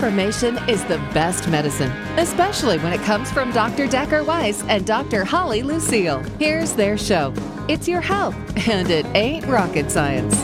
Information is the best medicine, especially when it comes from Dr. Decker Weiss and Dr. Holly Lucille. Here's their show. It's your health, and it ain't rocket science.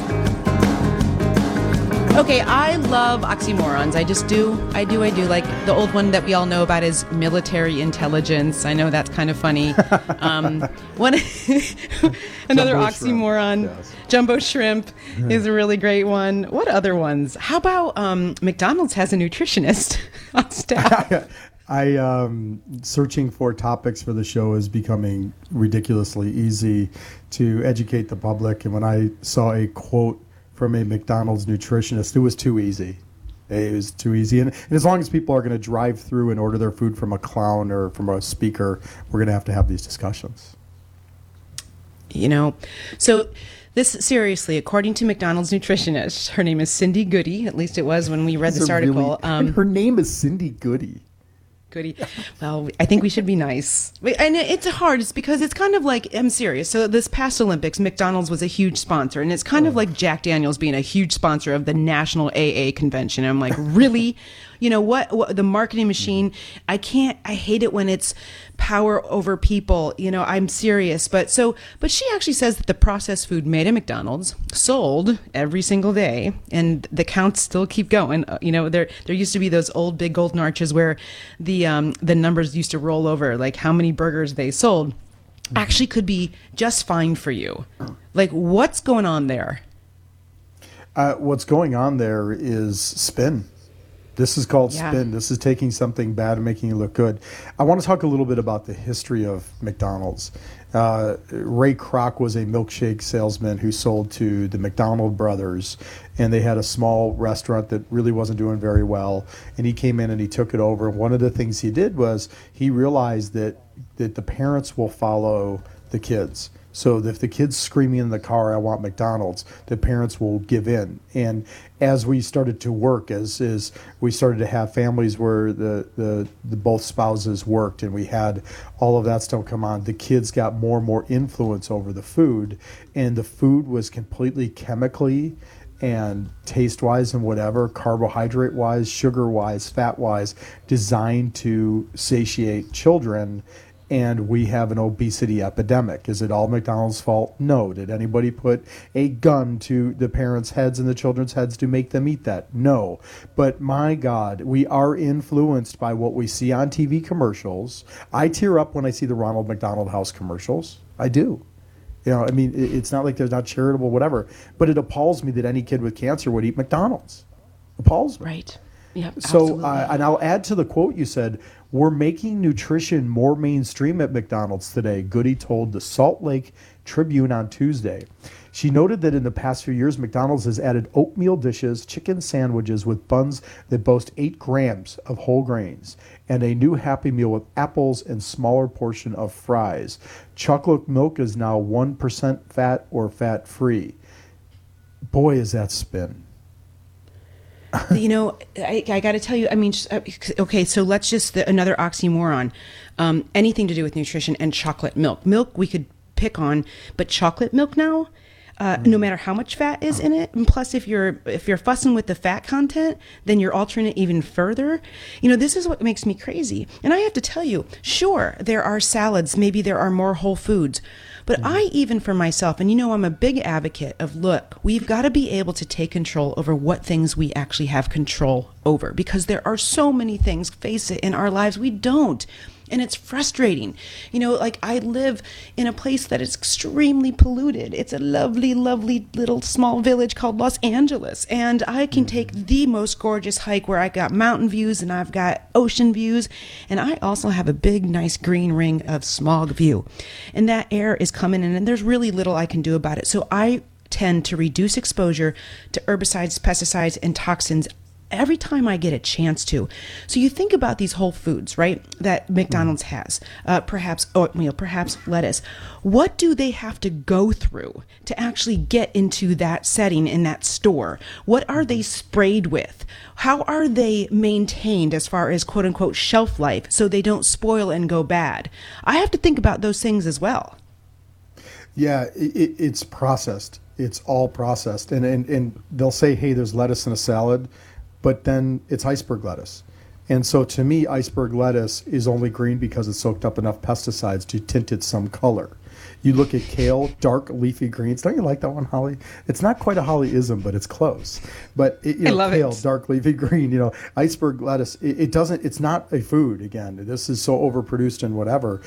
Okay, I love oxymorons. I just do. I do. Like the old one that we all know about is military intelligence. I know that's kind of funny. One another Jumbo oxymoron. shrimp, yes. Jumbo shrimp is a really great one. What other ones? How about McDonald's has a nutritionist on staff? Searching for topics for the show is becoming ridiculously easy to educate the public. And when I saw a quote from a McDonald's nutritionist, it was too easy. It was too easy. And as long as people are going to drive through and order their food from a clown or from a speaker, we're going to have these discussions. You know, so this, seriously, according to McDonald's nutritionist, her name is Cindy Goody. At least it was when we read this article. Her name is Cindy Goody. Goody. Well, I think we should be nice. And it's hard. It's because it's kind of like, I'm serious. So this past Olympics, McDonald's was a huge sponsor. And it's kind of like Jack Daniels being a huge sponsor of the National AA Convention. I'm like, really? You know, what the marketing machine, I hate it when it's power over people. You know, I'm serious. But she actually says that the processed food made at McDonald's sold every single day, and the counts still keep going. You know, there used to be those old big golden arches where the numbers used to roll over, like how many burgers they sold actually could be just fine for you. Like, what's going on there? What's going on there is spin. This is called spin. This is taking something bad and making it look good. I want to talk a little bit about the history of McDonald's. Ray Kroc was a milkshake salesman who sold to the McDonald brothers, and they had a small restaurant that really wasn't doing very well, and he came in and he took it over. And one of the things he did was he realized that the parents will follow the kids. So if the kid's screaming in the car, I want McDonald's, the parents will give in. And as we started to work, as we started to have families where the both spouses worked and we had all of that stuff come on, the kids got more and more influence over the food. And the food was completely chemically and taste-wise and whatever, carbohydrate-wise, sugar-wise, fat-wise, designed to satiate children. And we have an obesity epidemic. Is it all McDonald's fault? No. Did anybody put a gun to the parents' heads and the children's heads to make them eat that? No. But my God, we are influenced by what we see on TV commercials. I tear up when I see the Ronald McDonald House commercials. I do. You know, I mean, it's not like there's not charitable, whatever. But it appalls me that any kid with cancer would eat McDonald's. Appalls me. Right. Yep, so, and I'll add to the quote you said, we're making nutrition more mainstream at McDonald's today, Goody told the Salt Lake Tribune on Tuesday. She noted that in the past few years, McDonald's has added oatmeal dishes, chicken sandwiches with buns that boast 8 grams of whole grains, and a new Happy Meal with apples and smaller portion of fries. Chocolate milk is now 1% fat or fat-free. Boy, is that spin. You know, I got to tell you, I mean, okay, so let's just, another oxymoron, anything to do with nutrition and chocolate milk. Milk we could pick on, but chocolate milk now, no matter how much fat is in it, and plus if you're fussing with the fat content, then you're altering it even further. You know, this is what makes me crazy. And I have to tell you, sure, there are salads, maybe there are more whole foods, but I, even for myself, and you know, I'm a big advocate of, look, we've got to be able to take control over what things we actually have control over, because there are so many things, face it, in our lives we don't. And it's frustrating. You know, like I live in a place that is extremely polluted. It's a lovely, lovely little small village called Los Angeles. And I can take the most gorgeous hike where I got mountain views and I've got ocean views. And I also have a big, nice green ring of smog view. And that air is coming in and there's really little I can do about it. So I tend to reduce exposure to herbicides, pesticides, and toxins every time I get a chance to. So you think about these whole foods, right, that McDonald's has, perhaps oatmeal, perhaps lettuce. What do they have to go through to actually get into that setting in that store? What are they sprayed with? How are they maintained as far as quote unquote shelf life so they don't spoil and go bad? I have to think about those things as well. Yeah, it's processed. It's all processed. And they'll say, hey, there's lettuce in a salad. but then it's iceberg lettuce. And so to me, iceberg lettuce is only green because it soaked up enough pesticides to tint it some color. You look at kale, dark leafy greens. Don't you like that one, Holly? It's not quite a Hollyism, but it's close. But I love kale, dark leafy green. Iceberg lettuce. It doesn't. It's not a food. Again, this is so overproduced and whatever.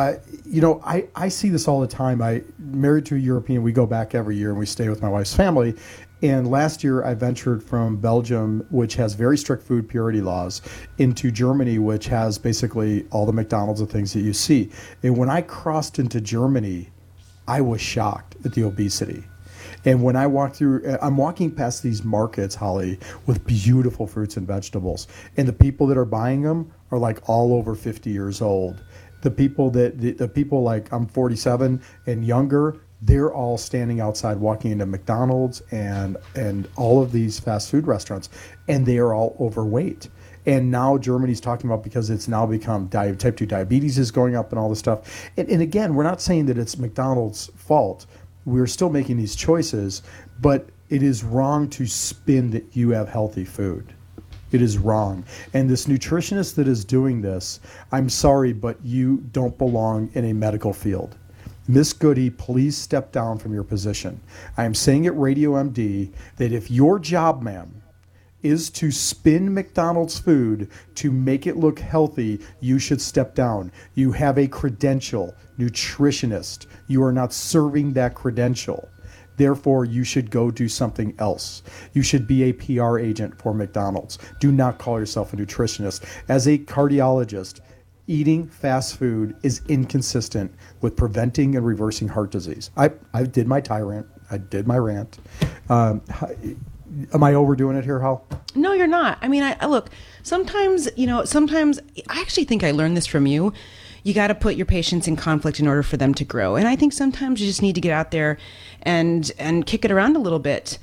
I see this all the time. I married to a European. We go back every year and we stay with my wife's family. And last year, I ventured from Belgium, which has very strict food purity laws, into Germany, which has basically all the McDonald's and things that you see. And when I crossed into Germany, I was shocked at the obesity. And when I walk through, I'm walking past these markets, Holly, with beautiful fruits and vegetables. And the people that are buying them are like all over 50 years old. The people like I'm 47 and younger, they're all standing outside walking into McDonald's and all of these fast food restaurants, and they are all overweight. And now Germany's talking about, because it's now become type 2 diabetes is going up and all this stuff. And again, we're not saying that it's McDonald's fault. We're still making these choices, but it is wrong to spin that you have healthy food. It is wrong. And this nutritionist that is doing this, I'm sorry, but you don't belong in a medical field. Miss Goody, please step down from your position. I am saying at Radio MD that if your job, ma'am, is to spin McDonald's food to make it look healthy, you should step down. You have a credential, nutritionist. You are not serving that credential. Therefore, you should go do something else. You should be a PR agent for McDonald's. Do not call yourself a nutritionist. As a cardiologist, eating fast food is inconsistent with preventing and reversing heart disease. I did my tyrant. I did my rant. Am I overdoing it here, Hal? No, you're not. I mean, I look, sometimes I actually think I learned this from you. You got to put your patients in conflict in order for them to grow. And I think sometimes you just need to get out there and kick it around a little bit,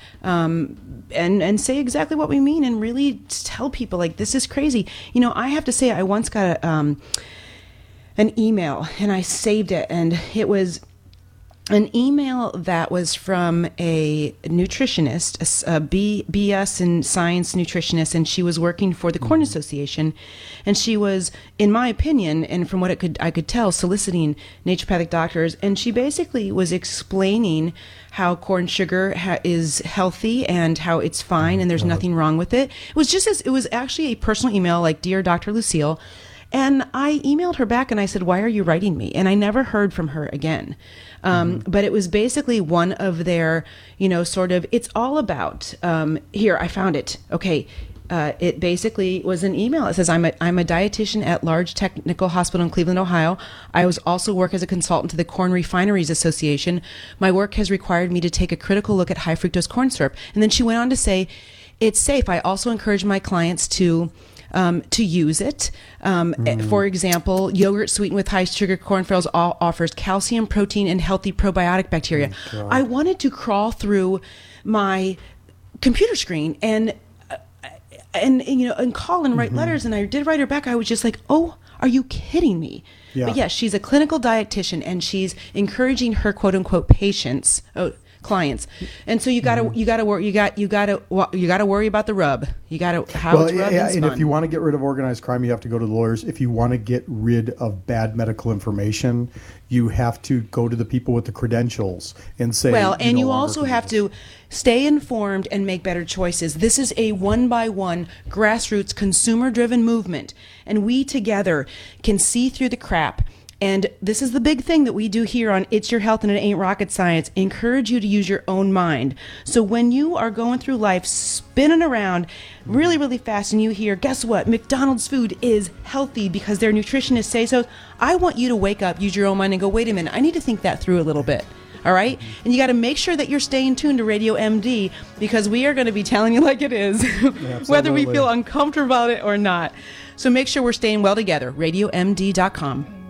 and say exactly what we mean, and really tell people, like, this is crazy. I have to say, I once got an email, and I saved it, and it was an email that was from a nutritionist, a BS in science nutritionist, and she was working for the Corn Association, and she was, in my opinion, and from what I could tell, soliciting naturopathic doctors, and she basically was explaining how corn sugar is healthy and how it's fine and there's nothing wrong with it. It was actually a personal email, like, "Dear Dr. Lucille." And I emailed her back and I said, "Why are you writing me?" And I never heard from her again. But it was basically one of their, sort of, it's all about, here, I found it. Okay. It basically was an email. It says, I'm a dietitian at Large Technical Hospital in Cleveland, Ohio. I also work as a consultant to the Corn Refineries Association. My work has required me to take a critical look at high fructose corn syrup. And then she went on to say, it's safe. I also encourage my clients to use it. For example, yogurt sweetened with high sugar corn frills offers calcium, protein, and healthy probiotic bacteria. I wanted to crawl through my computer screen and call and write letters, and I did write her back. I was just like, "Oh, are you kidding me?" Yeah. But yes, she's a clinical dietitian, and she's encouraging her quote unquote patients. Clients, and so you gotta worry about the rub. You gotta it's rubbed and spun. And if you want to get rid of organized crime, you have to go to the lawyers. If you want to get rid of bad medical information, you have to go to the people with the credentials and say. Well, and you also have to stay informed and make better choices. This is a one-by-one grassroots consumer-driven movement, and we together can see through the crap. And this is the big thing that we do here on It's Your Health and It Ain't Rocket Science. Encourage you to use your own mind. So when you are going through life spinning around really, really fast and you hear, guess what? McDonald's food is healthy because their nutritionists say so. I want you to wake up, use your own mind and go, wait a minute, I need to think that through a little bit. All right? And you got to make sure that you're staying tuned to Radio MD, because we are going to be telling you like it is, whether we feel uncomfortable about it or not. So make sure we're staying well together. RadioMD.com.